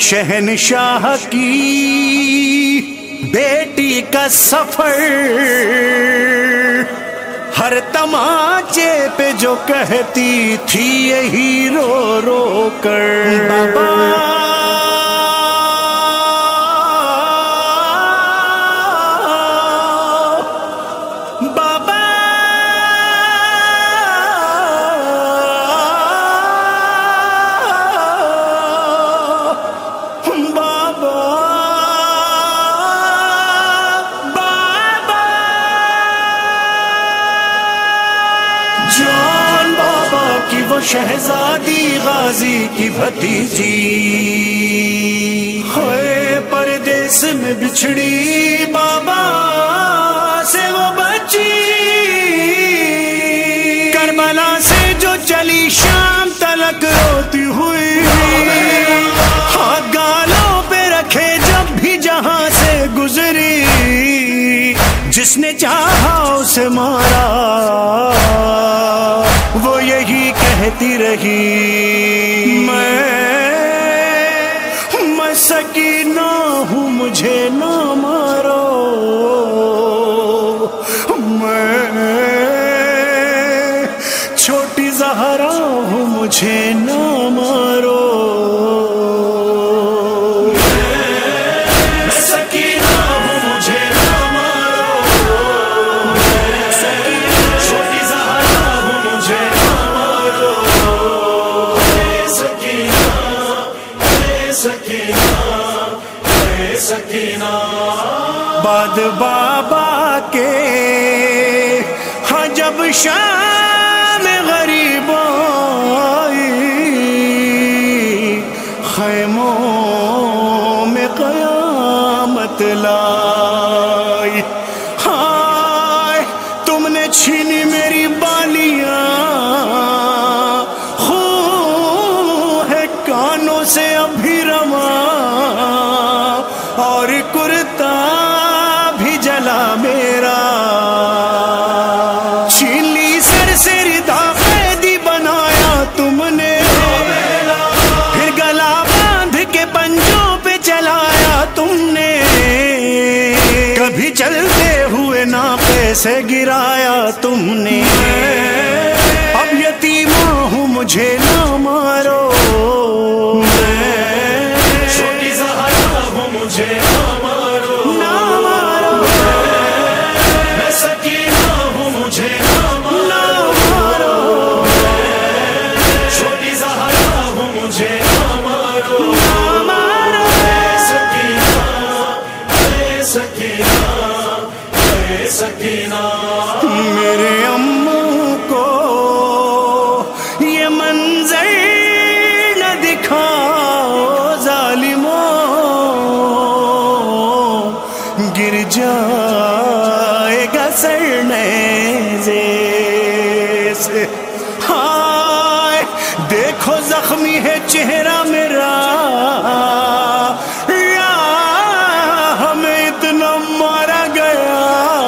شہنشاہ کی بیٹی کا سفر، ہر تماچے پہ جو کہتی تھی یہی رو رو کر، بابا جان بابا کی وہ شہزادی غازی کی بھتیجی، ہوئے پردیس میں بچھڑی بابا سے وہ بچی، کربلا سے جو چلی شام تلک روتی ہوئی، ہاتھ گالوں پہ رکھے جب بھی جہاں سے گزری، جس نے چاہا اسے مارا وہ یہی کہتی رہی، میں سکینہ ہوں مجھے نہ مارو، میں چھوٹی زہرا ہوں مجھے نہ مارو، بعد بابا کے ہاں جب شام غریب آئی، خیموں میں قیامت لائی، ہائے تم نے چھینی میری بالیاں، خون ہے کانوں سے ابھی رواں، اور کرتا بھی جلا میرا، چھین لی سر سے ردا قیدی بنایا تم نے، پھر گلا باندھ کے پنجوں پہ چلایا تم نے، کبھی چلتے ہوئے نہ پیسے گرایا تم نے، اب یتیماں ہوں مجھے نہ مارو، میرے اموں کو یہ منظر نہ دکھاؤ ظالموں، گر جائے گا سر نیزے سے، ہائے دیکھو زخمی ہے چہرہ میرا، ہمیں اتنا مارا گیا،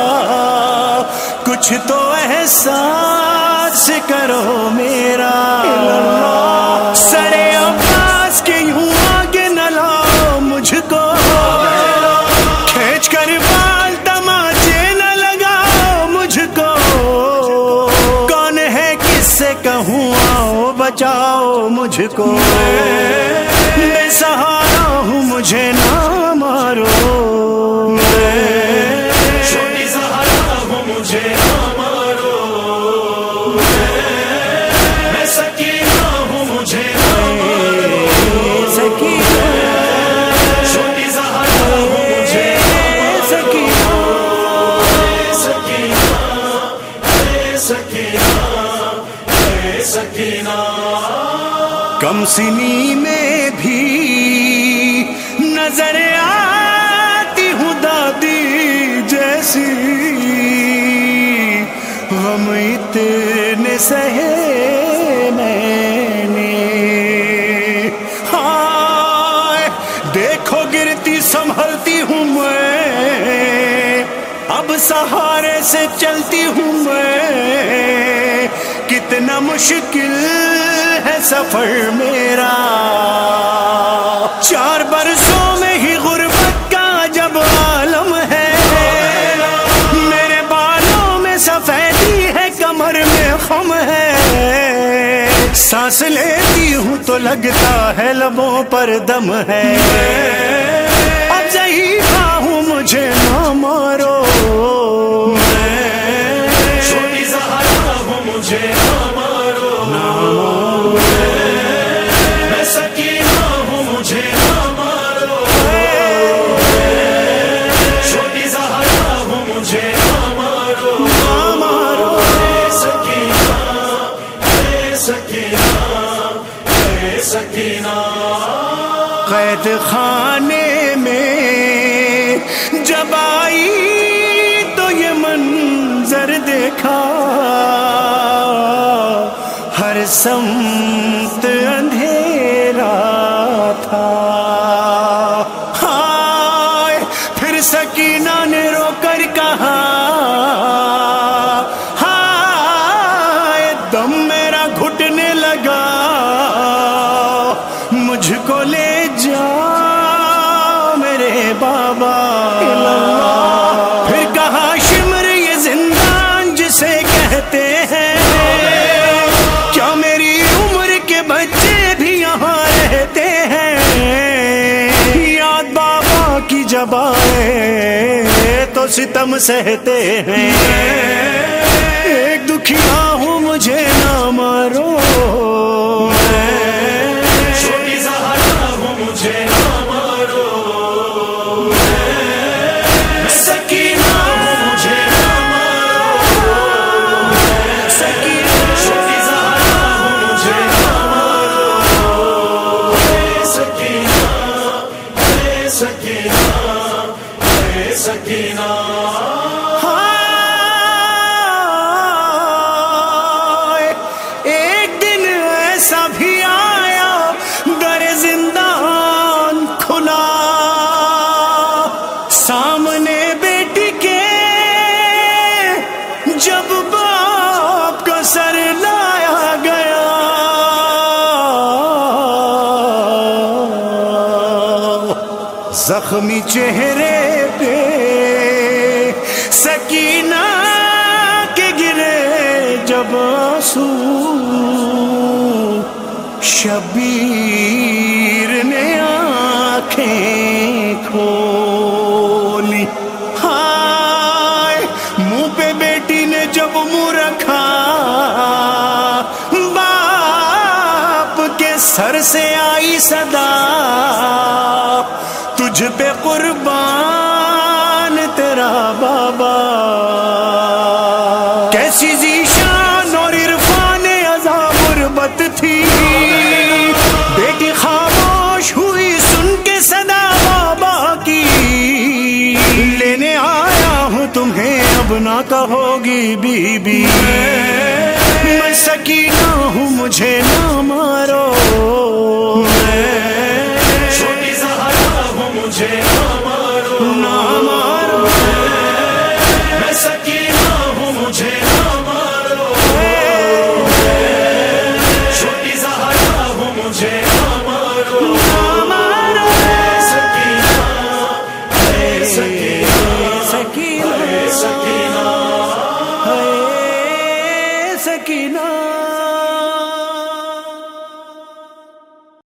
کچھ تو احساس کرو میرا، سڑے عباس کے یوں آگے نہ لاؤ مجھ کو، کھینچ کر بال تماچے نہ لگاؤ مجھ کو، کون ہے کس سے کہوں آؤ بچاؤ مجھ کو، بے سہارا ہوں مجھے نہ مارو، کم سنی میں بھی نظر آتی ہوں دادی جیسی، غم اتنے سہے میں نے، ہائے دیکھو گرتی سنبھلتی ہوں میں، اب سہارے سے چلتی ہوں میں، کتنا مشکل ہے سفر میرا، 4 برسوں میں ہی غربت کا جب عالم ہے، میرے بالوں میں سفیدی ہے، کمر میں خم ہے، سانس لیتی ہوں تو لگتا ہے لبوں پر دم ہے، اب ضعیفہ ہوں مجھے نہ مارو، چھوٹی زہرا ہوں مجھے نہ مارو، میں سکینہ ہوں مجھے نہ مارو، چھوٹی زہرا ہوں مجھے نہ مارو، نہ مارو، سکینہ سکینہ سکینہ۔ قید خانے میں جب آئی تو یہ منظر دیکھا، ہر سمت اندھیرا تھا، ہائے پھر سکینہ نے رو کر کہا، ہائے دم میرا گھٹنے لگا، مجھ کو لے جا میرے بابا، پھر کہا شمر یہ زندان جسے کہتے ہیں، کیا میری عمر کے بچے بھی یہاں رہتے ہیں، یاد بابا کی جب آئے تو ستم سہتے ہیں، ایک دکھیا ہوں مجھے نہ مارو، چھوٹی زہرا ہوں مجھے نہ مارو، سکینہ ہوں مجھے نہ مارو، سکینہ چھوٹی زہرا ہوں مجھے نہ مارو، سکینہ سکینہ سکینہ۔ ایک دن ایسا بھی آیا در زندان کھلا، سامنے بیٹی کے جب باپ کا سر لایا گیا، زخمی چہرے پہ سکینہ کے گرے جب آنسو، شبیر نے آنکھیں کھولی، ہائے منہ پہ بیٹی نے جب منہ رکھا، باپ کے سر سے آئی صدا، تجھ پہ قربان تیرا بابا، کیسی ذیشان اور عرفان عزا غربت تھی، بیٹی خاموش ہوئی سن کے صدا بابا کی، لینے آیا ہوں تمہیں اب نہ کہوگی بی بی، میں سکینہ ہوں مجھے نہ مارو، چھوٹی زہرا ہوں مجھے